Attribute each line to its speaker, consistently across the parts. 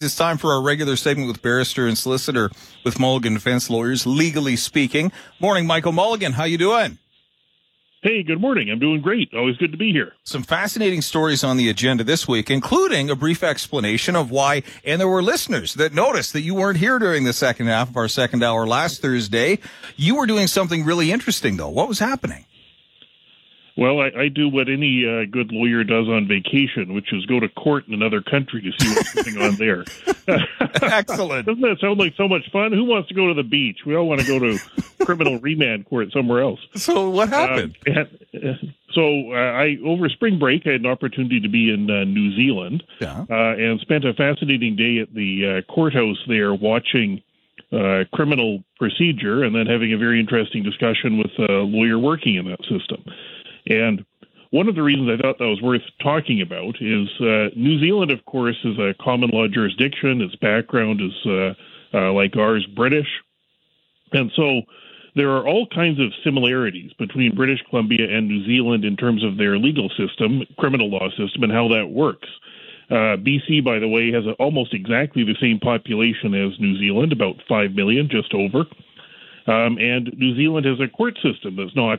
Speaker 1: It's time for our regular segment with barrister and solicitor with Mulligan Defense Lawyers, Legally Speaking. Morning, Michael Mulligan. How you doing?
Speaker 2: Hey, good morning. I'm doing great. Always good to be here.
Speaker 1: Some fascinating stories on the agenda this week, including a brief explanation of why, and there were listeners that noticed that you weren't here during the second half of our second hour last Thursday. You were doing something really interesting, though. What was happening?
Speaker 2: Well, I do what any good lawyer does on vacation, which is go to court in another country to see what's going on there.
Speaker 1: Excellent.
Speaker 2: Doesn't that sound like so much fun? Who wants to go to the beach? We all want to go to criminal remand court somewhere else.
Speaker 1: So what happened?
Speaker 2: Over spring break, I had an opportunity to be in New Zealand and spent a fascinating day at the courthouse there watching criminal procedure and then having a very interesting discussion with a lawyer working in that system. And one of the reasons I thought that was worth talking about is New Zealand, of course, is a common law jurisdiction. Its background is, like ours, British. And so there are all kinds of similarities between British Columbia and New Zealand in terms of their legal system, criminal law system, and how that works. BC, by the way, has almost exactly the same population as New Zealand, about 5 million, just over. And New Zealand has a court system that's not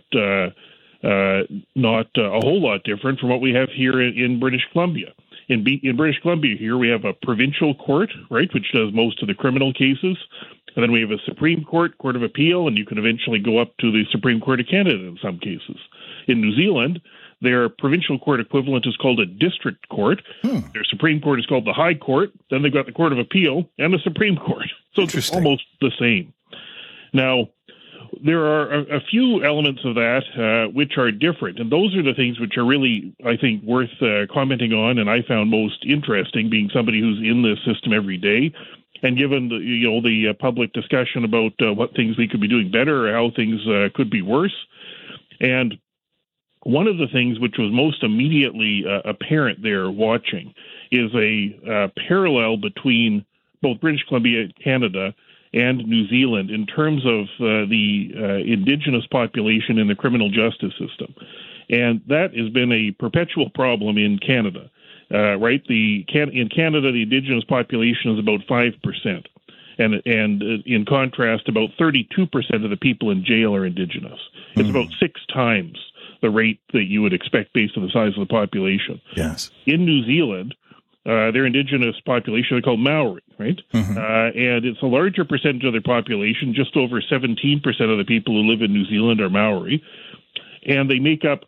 Speaker 2: a whole lot different from what we have here in British Columbia. In British Columbia here, we have a provincial court, right, which does most of the criminal cases. And then we have a Supreme Court, Court of Appeal, and you can eventually go up to the Supreme Court of Canada in some cases. In New Zealand, their provincial court equivalent is called a district court. Their Supreme Court is called the High Court. Then they've got the Court of Appeal and the Supreme Court. So it's almost the same. Now, there are a few elements of that which are different, and those are the things which are really, I think, worth commenting on, and I found most interesting, being somebody who's in this system every day, and given the public discussion about what things we could be doing better or how things could be worse. And one of the things which was most immediately apparent there watching is a parallel between both British Columbia, Canada, and New Zealand in terms of the Indigenous population in the criminal justice system. And that has been a perpetual problem in Canada, right? In Canada, the Indigenous population is about 5%. And in contrast, about 32% of the people in jail are Indigenous. It's about 6 times the rate that you would expect based on the size of the population.
Speaker 1: Yes.
Speaker 2: In New Zealand, their Indigenous population are called Maori, right? And it's a larger percentage of their population. Just over 17% of the people who live in New Zealand are Maori. And they make up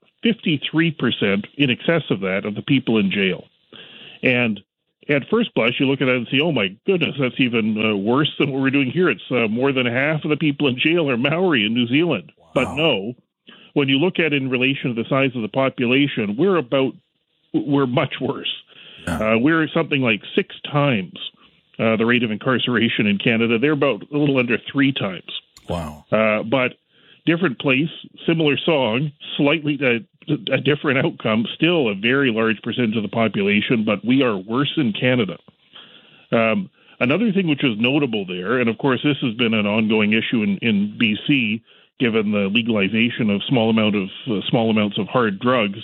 Speaker 2: 53%, in excess of that, of the people in jail. And at first blush, you look at that and say, oh my goodness, that's even worse than what we're doing here. It's more than half of the people in jail are Maori in New Zealand. Wow. But no, when you look at it in relation to the size of the population, we're much worse. We're something like 6 times the rate of incarceration in Canada. They're about a little under 3 times.
Speaker 1: Wow.
Speaker 2: But different place, similar song, slightly a different outcome, still a very large percentage of the population, but we are worse in Canada. Another thing which is notable there, and of course this has been an ongoing issue in BC, given the legalization of small amounts of hard drugs.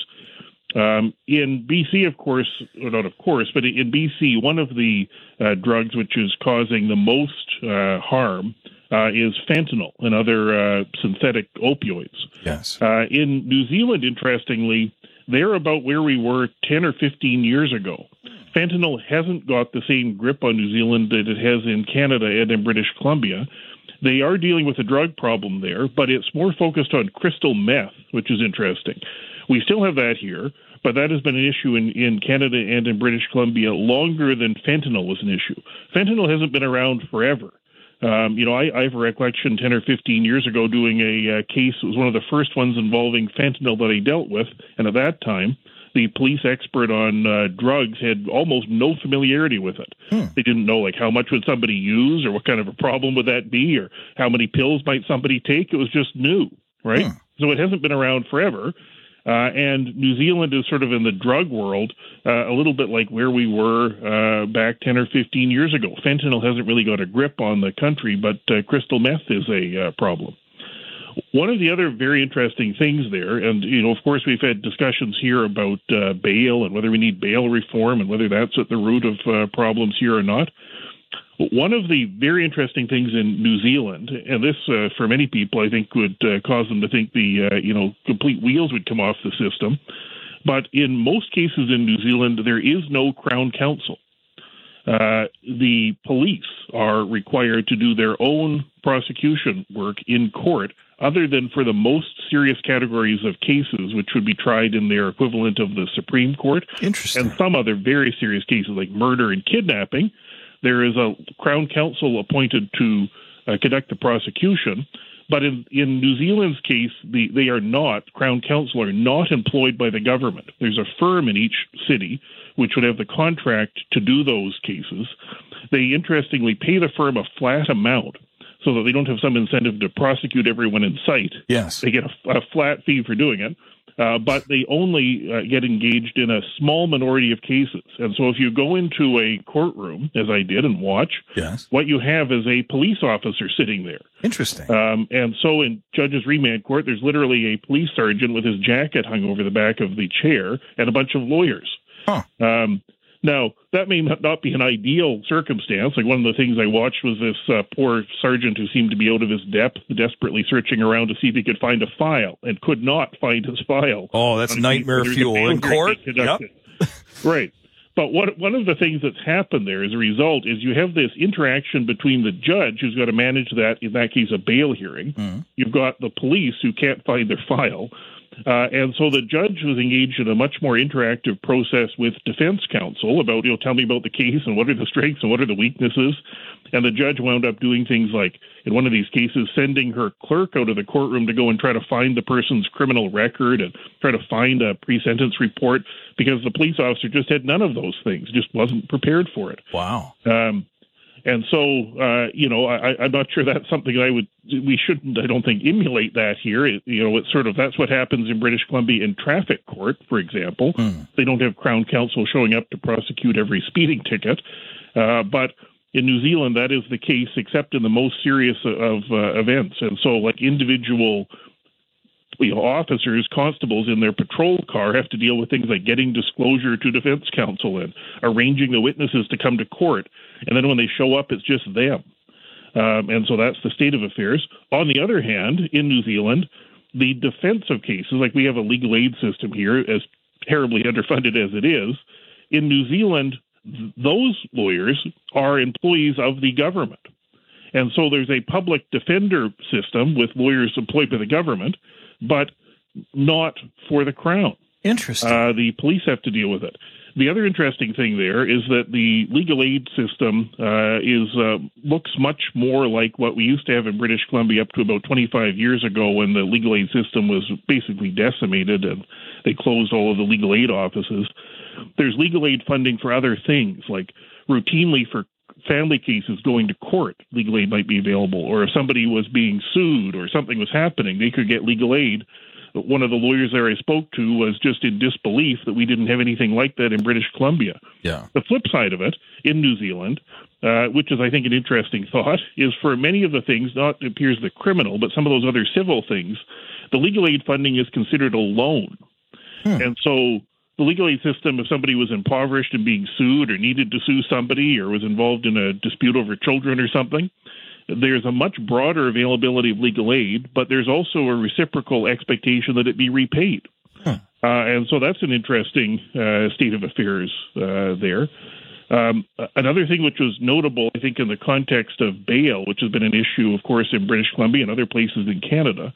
Speaker 2: In BC, of course, or not of course, but in BC, one of the drugs which is causing the most harm is fentanyl and other synthetic opioids.
Speaker 1: Yes.
Speaker 2: In New Zealand, interestingly, they're about where we were 10 or 15 years ago. Fentanyl hasn't got the same grip on New Zealand that it has in Canada and in British Columbia. They are dealing with a drug problem there, but it's more focused on crystal meth, which is interesting. We still have that here, but that has been an issue in Canada and in British Columbia longer than fentanyl was an issue. Fentanyl hasn't been around forever. I have a recollection 10 or 15 years ago doing a case. It was one of the first ones involving fentanyl that I dealt with, and at that time, the police expert on drugs had almost no familiarity with it. They didn't know, how much would somebody use or what kind of a problem would that be or how many pills might somebody take. It was just new, right? So it hasn't been around forever. And New Zealand is sort of in the drug world a little bit like where we were back 10 or 15 years ago. Fentanyl hasn't really got a grip on the country, but crystal meth is a problem. One of the other very interesting things there, and, of course, we've had discussions here about bail and whether we need bail reform and whether that's at the root of problems here or not. One of the very interesting things in New Zealand, and this, for many people, I think would cause them to think the, complete wheels would come off the system. But in most cases in New Zealand, there is no Crown Counsel. The police are required to do their own prosecution work in court, other than for the most serious categories of cases, which would be tried in their equivalent of the Supreme Court.
Speaker 1: Interesting.
Speaker 2: And some other very serious cases like murder and kidnapping. There is a Crown Counsel appointed to conduct the prosecution. But in New Zealand's case, they are not, Crown Counsel are not employed by the government. There's a firm in each city which would have the contract to do those cases. They, interestingly, pay the firm a flat amount so that they don't have some incentive to prosecute everyone in sight.
Speaker 1: Yes.
Speaker 2: They get a flat fee for doing it. But they only get engaged in a small minority of cases. And so if you go into a courtroom, as I did, and watch,
Speaker 1: yes,
Speaker 2: what you have is a police officer sitting there.
Speaker 1: Interesting.
Speaker 2: And so in Judge's Remand Court, there's literally a police sergeant with his jacket hung over the back of the chair and a bunch of lawyers.
Speaker 1: Huh.
Speaker 2: Now, that may not be an ideal circumstance. Like, one of the things I watched was this poor sergeant who seemed to be out of his depth, desperately searching around to see if he could find a file, and could not find his file.
Speaker 1: Oh, that's nightmare fuel in court. Yep.
Speaker 2: Right. But one of the things that's happened there as a result is you have this interaction between the judge, who's got to manage that, in that case, a bail hearing. Mm. You've got the police who can't find their file. And so the judge was engaged in a much more interactive process with defense counsel about, tell me about the case and what are the strengths and what are the weaknesses. And the judge wound up doing things like, in one of these cases, sending her clerk out of the courtroom to go and try to find the person's criminal record and try to find a pre-sentence report, because the police officer just had none of those things, just wasn't prepared for it.
Speaker 1: Wow.
Speaker 2: And so, I'm not sure that's something we shouldn't, I don't think, emulate that here. It's sort of, that's what happens in British Columbia in traffic court, for example. Mm. They don't have Crown Counsel showing up to prosecute every speeding ticket. But in New Zealand, that is the case, except in the most serious of events. And so, like, individual officers, constables in their patrol car have to deal with things like getting disclosure to defense counsel and arranging the witnesses to come to court. And then when they show up, it's just them. And so that's the state of affairs. On the other hand, in New Zealand, the defense of cases, like we have a legal aid system here, as terribly underfunded as it is, in New Zealand, those lawyers are employees of the government. And so there's a public defender system with lawyers employed by the government, but not for the Crown.
Speaker 1: Interesting.
Speaker 2: The police have to deal with it. The other interesting thing there is that the legal aid system looks much more like what we used to have in British Columbia up to about 25 years ago, when the legal aid system was basically decimated and they closed all of the legal aid offices. There's legal aid funding for other things, like routinely for family cases going to court, legal aid might be available. Or if somebody was being sued or something was happening, they could get legal aid. One of the lawyers there I spoke to was just in disbelief that we didn't have anything like that in British Columbia.
Speaker 1: Yeah. The
Speaker 2: flip side of it, in New Zealand, which is, I think, an interesting thought, is for many of the things, not, it appears, the criminal, but some of those other civil things, the legal aid funding is considered a loan. And so the legal aid system, if somebody was impoverished and being sued or needed to sue somebody or was involved in a dispute over children or something, there's a much broader availability of legal aid, but there's also a reciprocal expectation that it be repaid. And so that's an interesting state of affairs there. Another thing which was notable, I think, in the context of bail, which has been an issue, of course, in British Columbia and other places in Canada.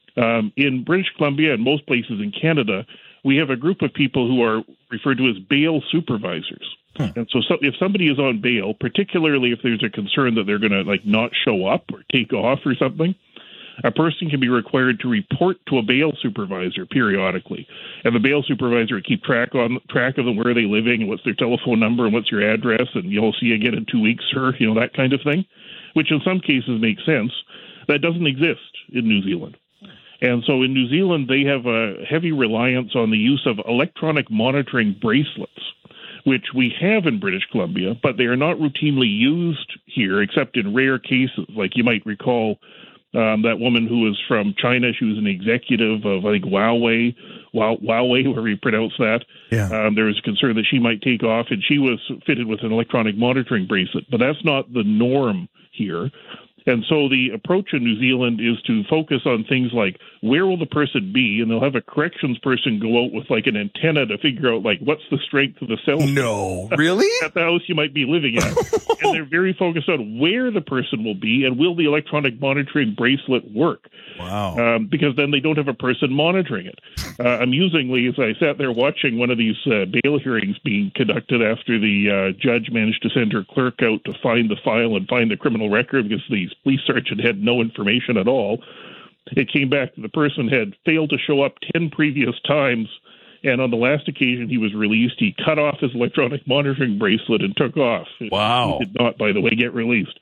Speaker 2: In British Columbia and most places in Canada, we have a group of people who are referred to as bail supervisors. And so if somebody is on bail, particularly if there's a concern that they're going to not show up or take off or something, a person can be required to report to a bail supervisor periodically. And the bail supervisor will keep track of them, where are they living, and what's their telephone number, and what's your address, and you'll see you again in 2 weeks, sir, that kind of thing, which in some cases makes sense. That doesn't exist in New Zealand. And so in New Zealand, they have a heavy reliance on the use of electronic monitoring bracelets, which we have in British Columbia, but they are not routinely used here except in rare cases. Like, you might recall That woman who was from China, she was an executive of, I think, Huawei, wherever you pronounce that.
Speaker 1: Yeah.
Speaker 2: There was a concern that she might take off, and she was fitted with an electronic monitoring bracelet. But that's not the norm here. And so the approach in New Zealand is to focus on things like, where will the person be? And they'll have a corrections person go out with like an antenna to figure out like what's the strength of the cell
Speaker 1: No, really?
Speaker 2: at the house you might be living at. And they're very focused on where the person will be and will the electronic monitoring bracelet work?
Speaker 1: Wow.
Speaker 2: Because then they don't have a person monitoring it. Amusingly, as I sat there watching one of these bail hearings being conducted after the judge managed to send her clerk out to find the file and find the criminal record because the police sergeant had no information at all, it came back that the person had failed to show up 10 previous times, and on the last occasion he was released, he cut off his electronic monitoring bracelet and took off.
Speaker 1: Wow.
Speaker 2: He did not, by the way, get released.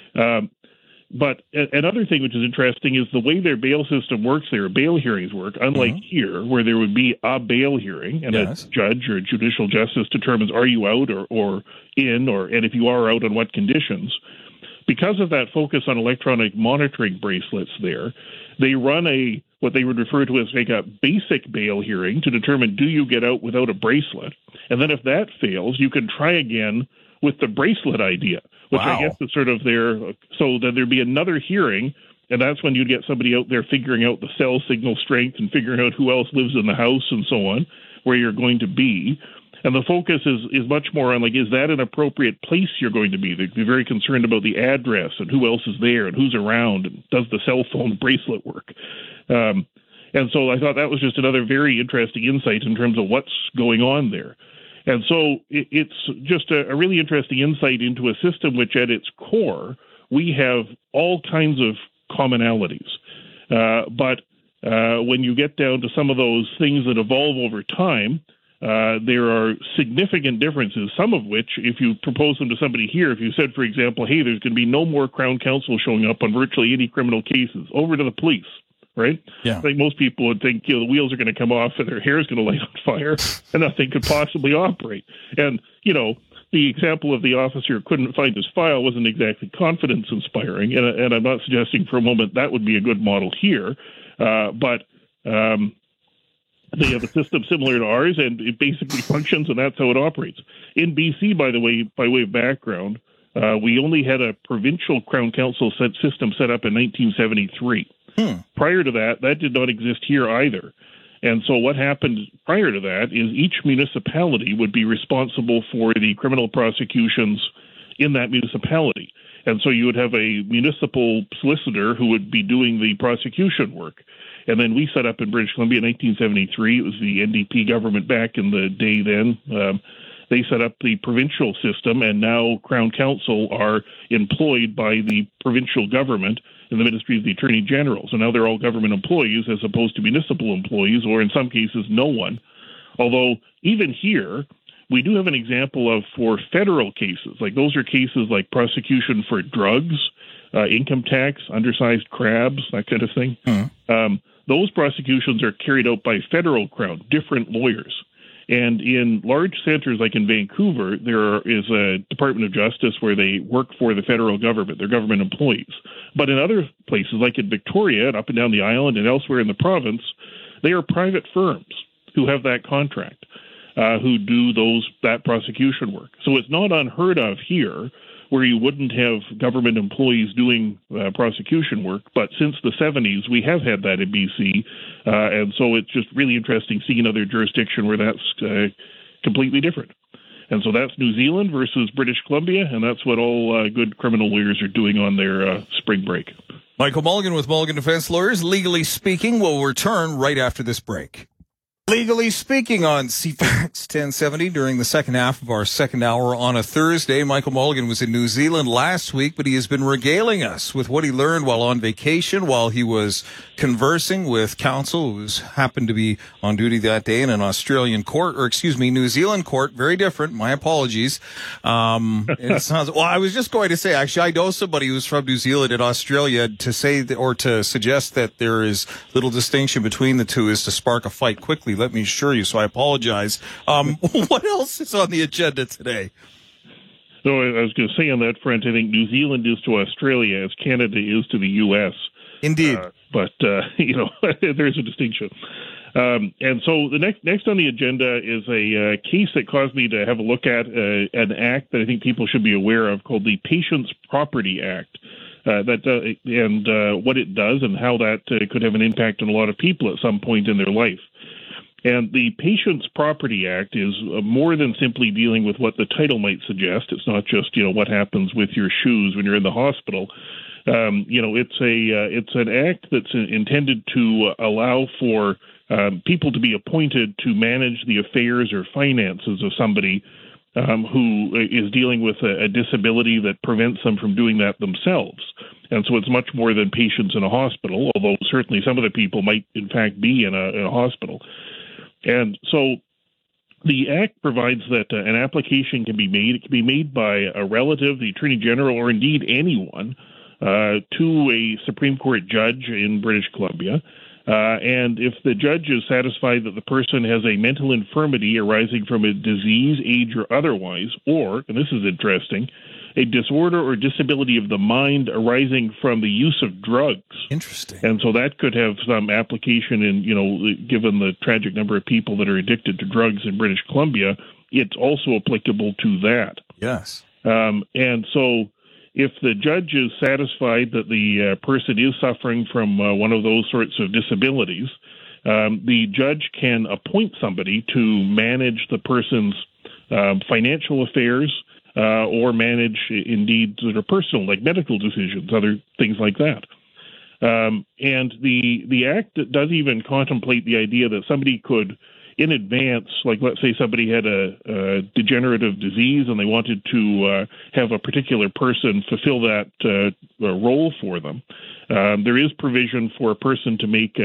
Speaker 2: But another thing which is interesting is the way their bail system works, their bail hearings work, unlike here, where there would be a bail hearing and a judge or judicial justice determines are you out or in, and if you are out, on what conditions. Because of that focus on electronic monitoring bracelets there, they run what they would refer to as like a basic bail hearing to determine do you get out without a bracelet. And then if that fails, you can try again with the bracelet idea, which I guess is sort of so that there'd be another hearing, and that's when you'd get somebody out there figuring out the cell signal strength and figuring out who else lives in the house and so on, where you're going to be. And the focus is much more on, like, is that an appropriate place you're going to be? They'd be very concerned about the address and who else is there and who's around and does the cell phone bracelet work? And so I thought that was just another very interesting insight in terms of what's going on there. And so it's just a really interesting insight into a system which at its core, we have all kinds of commonalities. But when you get down to some of those things that evolve over time, there are significant differences, some of which, if you propose them to somebody here, if you said, for example, hey, there's going to be no more Crown Counsel showing up on virtually any criminal cases, over to the police, right?
Speaker 1: Yeah.
Speaker 2: I think most people would think, the wheels are going to come off and their hair is going to light on fire and nothing could possibly operate. And, the example of the officer who couldn't find his file wasn't exactly confidence-inspiring, and I'm not suggesting for a moment that would be a good model here, but they have a system similar to ours, and it basically functions, and that's how it operates. In BC, by the way, by way of background, we only had a provincial Crown Counsel system set up in 1973. Prior to that, that did not exist here either. And so what happened prior to that is each municipality would be responsible for the criminal prosecutions in that municipality. And so you would have a municipal solicitor who would be doing the prosecution work. And then we set up in British Columbia in 1973. It was the NDP government back in the day then. They set up the provincial system, and now Crown Counsel are employed by the provincial government in the Ministry of the Attorney General. So now they're all government employees as opposed to municipal employees, or in some cases, no one. Although even here, we do have an example of for federal cases, like those are cases like prosecution for drugs, income tax, undersized crabs, that kind of thing. Those prosecutions are carried out by federal Crown, different lawyers. And in large centers like in Vancouver, there is a Department of Justice where they work for the federal government. They're government employees. But in other places, like in Victoria and up and down the island and elsewhere in the province, they are private firms who have that contract, who do that prosecution work. So it's not unheard of here where you wouldn't have government employees doing prosecution work. But since the 70s, we have had that in BC. And so it's just really interesting seeing another jurisdiction where that's completely different. And so that's New Zealand versus British Columbia, and that's what all good criminal lawyers are doing on their spring break.
Speaker 1: Michael Mulligan with Mulligan Defense Lawyers. Legally Speaking will return right after this break. Legally Speaking on CFAX 1070 during the second half of our second hour on a Thursday. Michael Mulligan was in New Zealand last week, but he has been regaling us with what he learned while on vacation, while he was conversing with counsel who happened to be on duty that day in an Australian court, New Zealand court. Very different. My apologies. It sounds, well, I was just going to say, actually, I know somebody who's from New Zealand and Australia. To say or to suggest that there is little distinction between the two is to spark a fight quickly. Let me assure you, so I apologize. What else is on the agenda today?
Speaker 2: So I was going to say on that front, I think New Zealand is to Australia as Canada is to the U.S.
Speaker 1: Indeed.
Speaker 2: There's a distinction. And so the next on the agenda is a case that caused me to have a look at an act that I think people should be aware of called the Patients Property Act. What it does and how that could have an impact on a lot of people at some point in their life. And the Patients Property Act is more than simply dealing with what the title might suggest. It's not just what happens with your shoes when you're in the hospital. It's an act that's intended to allow for people to be appointed to manage the affairs or finances of somebody who is dealing with a disability that prevents them from doing that themselves. And so it's much more than patients in a hospital, although certainly some of the people might, in fact, be in a hospital. And so the Act provides that an application can be made. It can be made by a relative, the Attorney General, or indeed anyone, to a Supreme Court judge in British Columbia. And if the judge is satisfied that the person has a mental infirmity arising from a disease, age, or otherwise, or, and this is interesting, a disorder or disability of the mind arising from the use of drugs.
Speaker 1: Interesting.
Speaker 2: And so that could have some application in, given the tragic number of people that are addicted to drugs in British Columbia, it's also applicable to that.
Speaker 1: Yes.
Speaker 2: And so if the judge is satisfied that the person is suffering from one of those sorts of disabilities, the judge can appoint somebody to manage the person's financial affairs or manage, indeed, sort of personal, like medical decisions, other things like that. And the Act does even contemplate the idea that somebody could, in advance, like let's say somebody had a degenerative disease and they wanted to have a particular person fulfill that role for them. There is provision for a person to make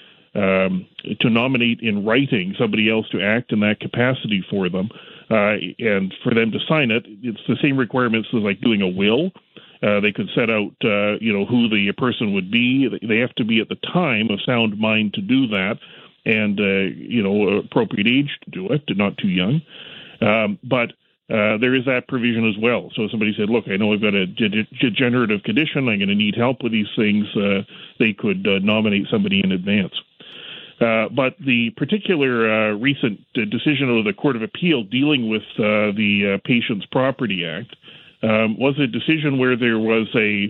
Speaker 2: to nominate in writing somebody else to act in that capacity for them, and for them to sign it. It's the same requirements as like doing a will. They could set out, who the person would be. They have to be at the time of sound mind to do that, and appropriate age to do it, not too young. But there is that provision as well. So if somebody said, look, I know I've got a degenerative condition, I'm going to need help with these things, they could nominate somebody in advance. But the particular recent decision of the Court of Appeal dealing with the Patients Property Act was a decision where there was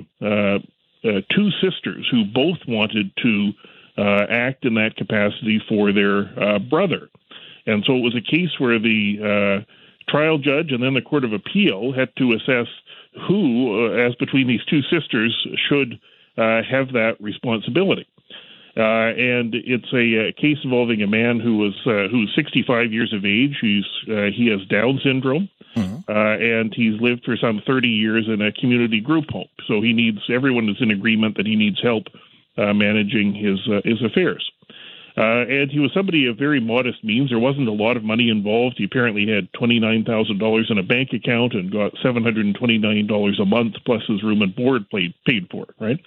Speaker 2: two sisters who both wanted to act in that capacity for their brother. And so it was a case where the trial judge and then the Court of Appeal had to assess who, as between these two sisters, should have that responsibility. And it's a case involving a man who's 65 years of age. He has Down syndrome, and he's lived for some 30 years in a community group home. So everyone is in agreement that he needs help managing his affairs. And he was somebody of very modest means. There wasn't a lot of money involved. He apparently had $29,000 in a bank account and got $729 a month plus his room and board paid for, right?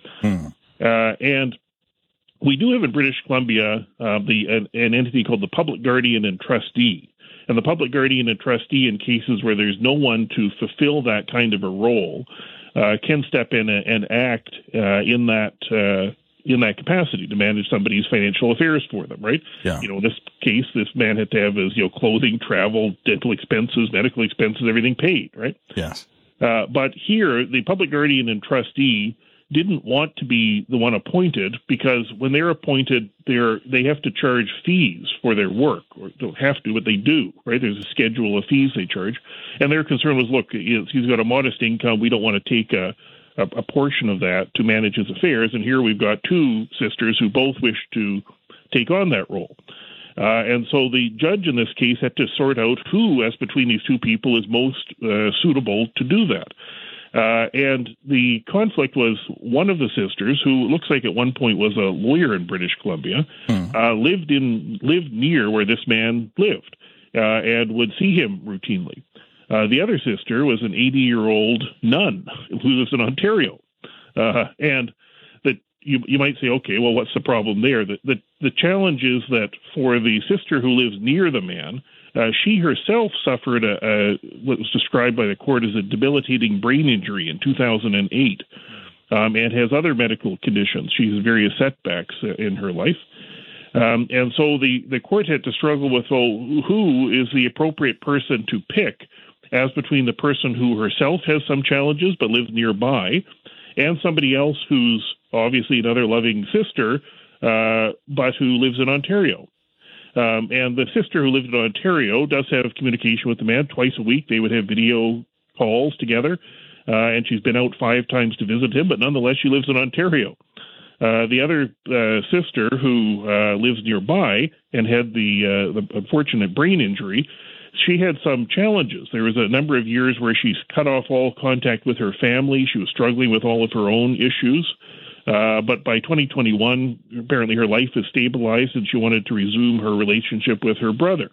Speaker 2: And we do have in British Columbia an entity called the Public Guardian and Trustee. And the Public Guardian and Trustee, in cases where there's no one to fulfill that kind of a role, can step in and act in that capacity to manage somebody's financial affairs for them, right?
Speaker 1: Yeah.
Speaker 2: In this case, this man had to have his clothing, travel, dental expenses, medical expenses, everything paid, right?
Speaker 1: Yes.
Speaker 2: But here, the Public Guardian and Trustee didn't want to be the one appointed because when they're appointed, they have to charge fees for their work, or don't have to, but they do, right? There's a schedule of fees they charge. And their concern was, look, he's got a modest income. We don't want to take a portion of that to manage his affairs. And here we've got two sisters who both wish to take on that role. And so the judge in this case had to sort out who, as between these two people, is most suitable to do that. And the conflict was one of the sisters, who looks like at one point was a lawyer in British Columbia, lived near where this man lived, and would see him routinely. The other sister was an 80-year-old nun who lives in Ontario. And that you might say, okay, well, what's the problem there? The challenge is that for the sister who lives near the man, she herself suffered what was described by the court as a debilitating brain injury in 2008. and has other medical conditions. She has various setbacks in her life. And so the court had to struggle with, who is the appropriate person to pick as between the person who herself has some challenges but lives nearby and somebody else who's obviously another loving sister, but who lives in Ontario. And the sister who lived in Ontario does have communication with the man twice a week. They would have video calls together, and she's been out 5 times to visit him, but nonetheless, she lives in Ontario. The other sister who lives nearby and had the unfortunate brain injury, she had some challenges. There was a number of years where she's cut off all contact with her family. She was struggling with all of her own issues. But by 2021, apparently her life is stabilized and she wanted to resume her relationship with her brother.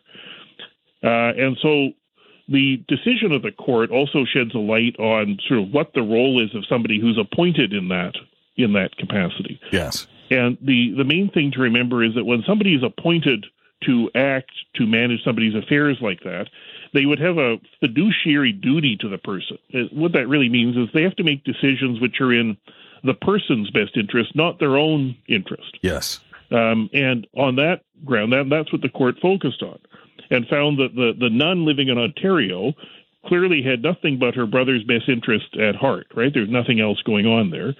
Speaker 2: And so the decision of the court also sheds a light on sort of what the role is of somebody who's appointed in that capacity.
Speaker 1: Yes.
Speaker 2: And the main thing to remember is that when somebody is appointed to act to manage somebody's affairs like that, they would have a fiduciary duty to the person. What that really means is they have to make decisions which are in the person's best interest, not their own interest.
Speaker 1: Yes.
Speaker 2: And on that ground, that's what the court focused on and found that the nun living in Ontario clearly had nothing but her brother's best interest at heart, right? There's nothing else going on there.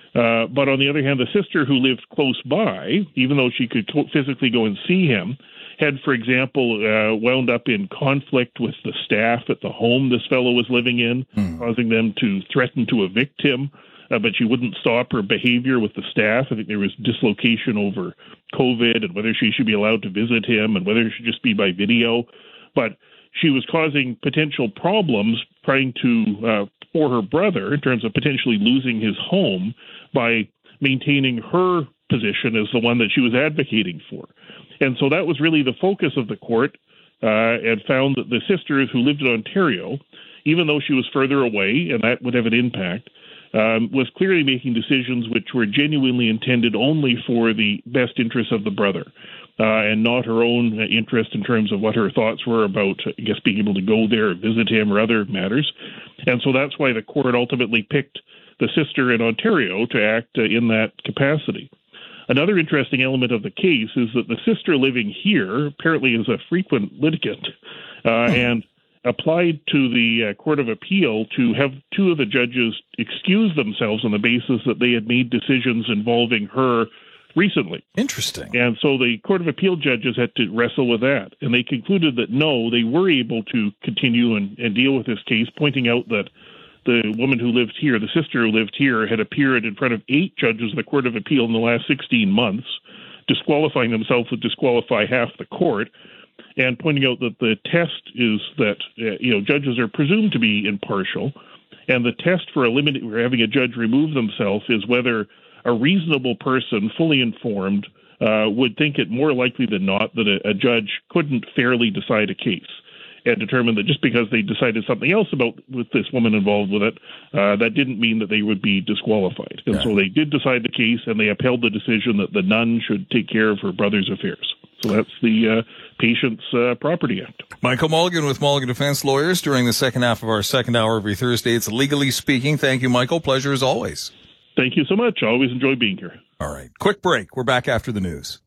Speaker 2: But on the other hand, the sister who lived close by, even though she could physically go and see him, had, for example, wound up in conflict with the staff at the home this fellow was living in, causing them to threaten to evict him. But she wouldn't stop her behavior with the staff. I think there was dislocation over COVID and whether she should be allowed to visit him and whether it should just be by video. But she was causing potential problems trying to, for her brother, in terms of potentially losing his home by maintaining her position as the one that she was advocating for. And so that was really the focus of the court, and found that the sister who lived in Ontario, even though she was further away, and that would have an impact, was clearly making decisions which were genuinely intended only for the best interests of the brother, and not her own interest in terms of what her thoughts were about, I guess, being able to go there, visit him, or other matters. And so that's why the court ultimately picked the sister in Ontario to act in that capacity. Another interesting element of the case is that the sister living here apparently is a frequent litigant, and applied to the Court of Appeal to have 2 of the judges excuse themselves on the basis that they had made decisions involving her recently.
Speaker 1: Interesting.
Speaker 2: And so the Court of Appeal judges had to wrestle with that. And they concluded that no, they were able to continue and deal with this case, pointing out that the woman who lived here, the sister who lived here, had appeared in front of 8 judges of the Court of Appeal in the last 16 months, disqualifying themselves would disqualify half the court, and pointing out that the test is that judges are presumed to be impartial, and the test for having a judge remove themselves is whether a reasonable person, fully informed, would think it more likely than not that a judge couldn't fairly decide a case, and determine that just because they decided something else with this woman involved with it, that didn't mean that they would be disqualified. And so they did decide the case, and they upheld the decision that the nun should take care of her brother's affairs. So that's the Patients Property Act.
Speaker 1: Michael Mulligan with Mulligan Defense Lawyers during the second half of our second hour every Thursday. It's Legally Speaking. Thank you, Michael. Pleasure as always.
Speaker 2: Thank you so much. I always enjoy being here.
Speaker 1: All right. Quick break. We're back after the news.